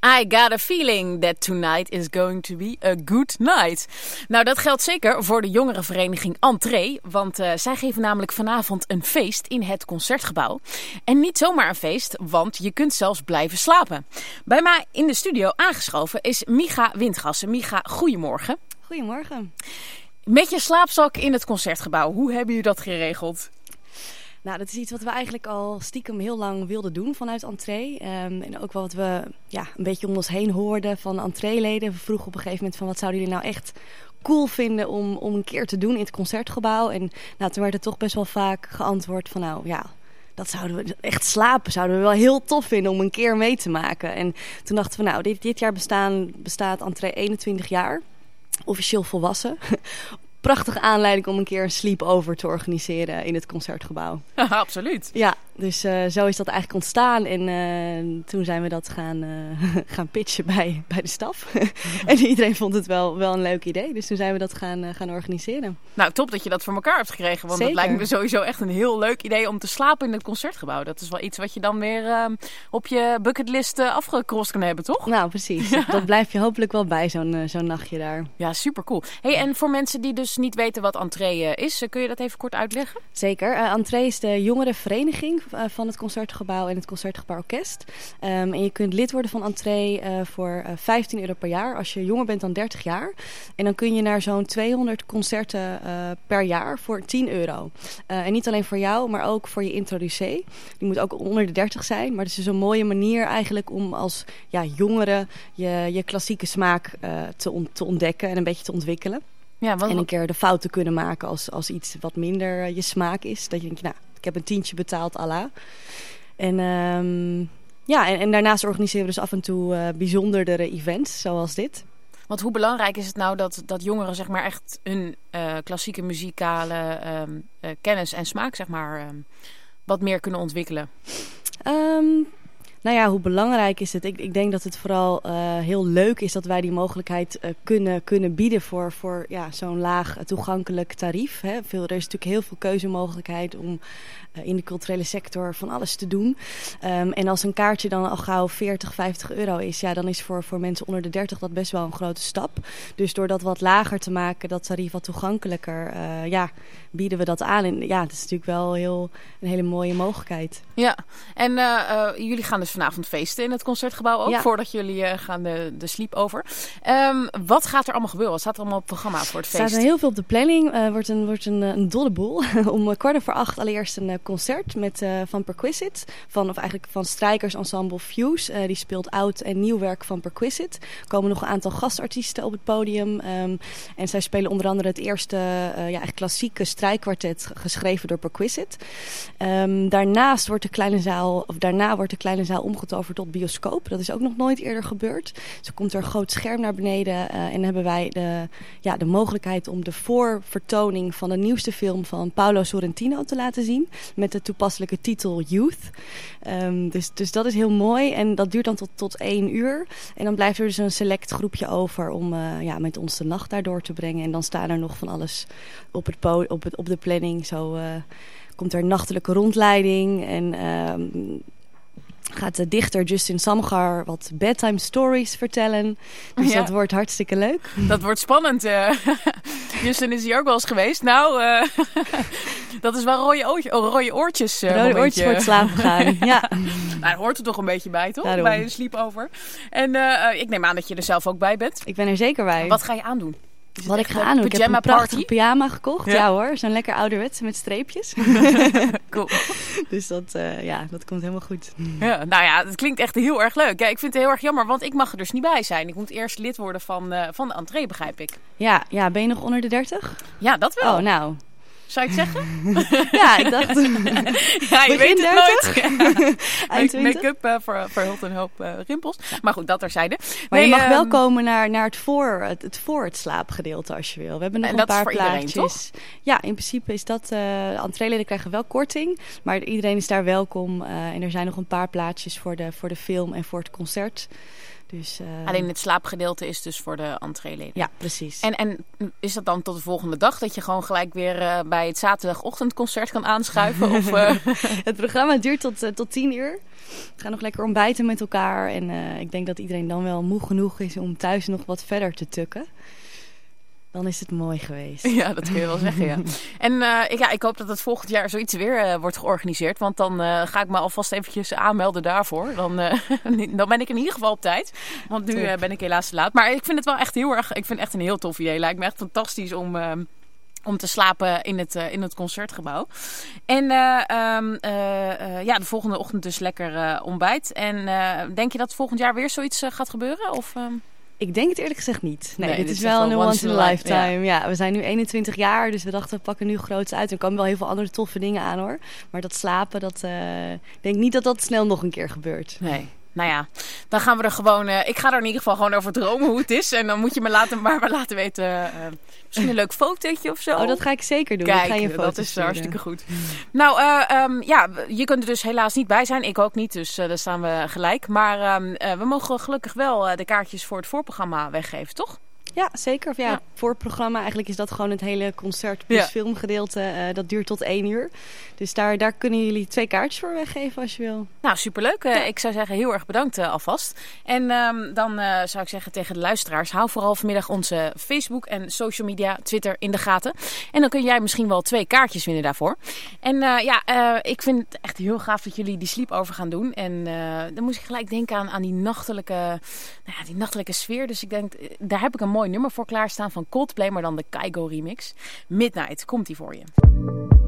I got a feeling that tonight is going to be a good night. Nou, dat geldt zeker voor de jongerenvereniging Entree. Want zij geven namelijk vanavond een feest in het Concertgebouw. En niet zomaar een feest, want je kunt zelfs blijven slapen. Bij mij in de studio aangeschoven is Micha Windgassen. Micha, goedemorgen. Goedemorgen. Met je slaapzak in het Concertgebouw. Hoe hebben jullie dat geregeld? Nou, dat is iets wat we eigenlijk al stiekem heel lang wilden doen vanuit Entree. En ook wel wat we een beetje om ons heen hoorden van Entree-leden. We vroegen op een gegeven moment van wat zouden jullie nou echt cool vinden om een keer te doen in het Concertgebouw. En toen werd er toch best wel vaak geantwoord van dat zouden we echt zouden we wel heel tof vinden om een keer mee te maken. En toen dachten we dit jaar bestaat Entree 21 jaar. Officieel volwassen. Prachtige aanleiding om een keer een sleepover te organiseren in het Concertgebouw. Absoluut. Ja, dus zo is dat eigenlijk ontstaan. En toen zijn we dat gaan pitchen bij de staf. En iedereen vond het wel een leuk idee. Dus toen zijn we dat gaan organiseren. Nou, top dat je dat voor elkaar hebt gekregen. Want Zeker. Het lijkt me sowieso echt een heel leuk idee om te slapen in het Concertgebouw. Dat is wel iets wat je dan weer op je bucketlist afgecrossed kan hebben, toch? Nou, precies. Ja. Dat blijf je hopelijk wel bij zo'n nachtje daar. Ja, super cool. Hey, en voor mensen die dus niet weten wat Entree is, kun je dat even kort uitleggen? Zeker. Entree is de jongerenvereniging van het Concertgebouw en het Concertgebouworkest. En je kunt lid worden van Entree voor €15 per jaar als je jonger bent dan 30 jaar. En dan kun je naar zo'n 200 concerten per jaar voor €10. En niet alleen voor jou, maar ook voor je introducee. Die moet ook onder de 30 zijn. Maar het is dus een mooie manier eigenlijk om als jongere je klassieke smaak te ontdekken en een beetje te ontwikkelen. Ja, en een keer de fout te kunnen maken als iets wat minder je smaak is. Dat je denkt, ik heb een tientje betaald, Allah. En daarnaast organiseren we dus af en toe bijzonderdere events, zoals dit. Want hoe belangrijk is het nou dat jongeren zeg maar echt hun klassieke muzikale kennis en smaak zeg maar wat meer kunnen ontwikkelen? Hoe belangrijk is het? Ik denk dat het vooral heel leuk is dat wij die mogelijkheid kunnen bieden voor zo'n laag toegankelijk tarief. Hè. Er is natuurlijk heel veel keuzemogelijkheid om in de culturele sector van alles te doen. En als een kaartje dan al gauw €40-50 is, dan is voor mensen onder de 30 dat best wel een grote stap. Dus door dat wat lager te maken, dat tarief wat toegankelijker, bieden we dat aan. En dat is natuurlijk wel een hele mooie mogelijkheid. Ja, en jullie gaan dus vanavond feesten in het Concertgebouw ook, voordat jullie gaan de sleepover. Wat gaat er allemaal gebeuren? Wat staat er allemaal op het programma voor het feest? Er staat er heel veel op de planning. Wordt een dolle boel. Om 7:15 allereerst een concert met van Perquisite. Van strijkersensemble Fuse. Die speelt oud en nieuw werk van Perquisite. Er komen nog een aantal gastartiesten op het podium. En zij spelen onder andere het eerste echt klassieke strijkkwartet geschreven door Perquisite. Daarna wordt de kleine zaal omgetoverd tot bioscoop. Dat is ook nog nooit eerder gebeurd. Dus er komt er een groot scherm naar beneden. En hebben wij de mogelijkheid om de voorvertoning van de nieuwste film van Paolo Sorrentino te laten zien. Met de toepasselijke titel Youth. Dus dat is heel mooi. En dat duurt dan tot 1 uur. En dan blijft er dus een select groepje over om met ons de nacht daar door te brengen. En dan staan er nog van alles op de planning. Zo komt er een nachtelijke rondleiding. En gaat de dichter Justin Samgar wat bedtime stories vertellen. Dus dat wordt hartstikke leuk. Dat wordt spannend. Justin is hier ook wel eens geweest. Nou, dat is wel rode oortjes. Rode oortjes voor het slapen gaan. Ja. Daar hoort er toch een beetje bij, toch? Daarom. Bij een sleepover. En ik neem aan dat je er zelf ook bij bent. Ik ben er zeker bij. Wat ga je aandoen? Wat ik ga aandoen? Ik heb een prachtige pyjama gekocht. Ja hoor, zo'n lekker ouderwetse met streepjes. Cool. Dus dat komt helemaal goed. Ja, het klinkt echt heel erg leuk. Ja, ik vind het heel erg jammer, want ik mag er dus niet bij zijn. Ik moet eerst lid worden van de Entree, begrijp ik. Ja, ben je nog onder de 30? Ja, dat wel. Oh, nou. Zou ik het zeggen? Ja, ik dacht... je weet het nooit. Eind 20? Make-up verhult een hoop rimpels. Maar goed, dat terzijde. Maar je mag wel komen naar het voor het slaapgedeelte als je wil. We hebben nog een paar plaatjes. Iedereen, toch? Ja, in principe is dat... entreeleden krijgen wel korting. Maar iedereen is daar welkom. En er zijn nog een paar plaatjes voor de film en voor het concert. Dus, alleen het slaapgedeelte is dus voor de entreeleden. Ja, precies. En is dat dan tot de volgende dag dat je gewoon gelijk weer bij het zaterdagochtendconcert kan aanschuiven? Of, Het programma duurt tot 10 uur. We gaan nog lekker ontbijten met elkaar. En ik denk dat iedereen dan wel moe genoeg is om thuis nog wat verder te tukken. Dan is het mooi geweest. Ja, dat kun je wel zeggen, ja. En ik hoop dat het volgend jaar zoiets weer wordt georganiseerd. Want dan ga ik me alvast eventjes aanmelden daarvoor. Dan ben ik in ieder geval op tijd. Want nu ben ik helaas te laat. Maar ik vind het wel echt heel erg... Ik vind het echt een heel tof idee. Lijkt me echt fantastisch om te slapen in het concertgebouw. En de volgende ochtend dus lekker ontbijt. En denk je dat volgend jaar weer zoiets gaat gebeuren? Of... Ik denk het eerlijk gezegd niet. Nee, dit is echt wel een once in a lifetime. Ja. Ja, we zijn nu 21 jaar, dus we dachten we pakken nu groots uit. Er komen wel heel veel andere toffe dingen aan hoor. Maar dat slapen, ik denk niet dat dat snel nog een keer gebeurt. Nee. Nou ja, dan gaan we er gewoon... ik ga er in ieder geval gewoon over dromen hoe het is. En dan moet je me laten weten... misschien een leuk fotootje of zo. Oh, dat ga ik zeker doen. Kijk, ik ga je dat is sturen. hartstikke goed. Nou, je kunt er dus helaas niet bij zijn. Ik ook niet, dus daar staan we gelijk. Maar we mogen gelukkig wel de kaartjes voor het voorprogramma weggeven, toch? Ja, zeker. Of ja, voor het programma eigenlijk is dat gewoon het hele concert plus filmgedeelte. Dat duurt tot 1 uur. Dus daar kunnen jullie 2 kaartjes voor weggeven als je wil. Nou, superleuk. Ik zou zeggen heel erg bedankt alvast. En dan zou ik zeggen tegen de luisteraars... hou vooral vanmiddag onze Facebook en social media, Twitter in de gaten. En dan kun jij misschien wel 2 kaartjes winnen daarvoor. En ik vind het echt heel gaaf dat jullie die sleepover gaan doen. En dan moest ik gelijk denken aan die nachtelijke sfeer. Dus ik denk, daar heb ik een mooi nummer voor klaarstaan van Coldplay, maar dan de Kygo remix. Midnight, komt die voor je.